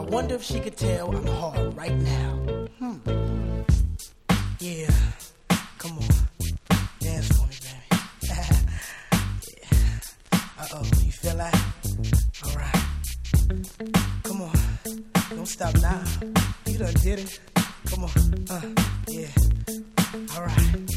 wonder if she could tell I'm hard right now. Yeah, come on, dance for me, baby. Yeah. Uh-oh, you feel that? All right, come on, don't stop now. You done did it. Come on, yeah. All right.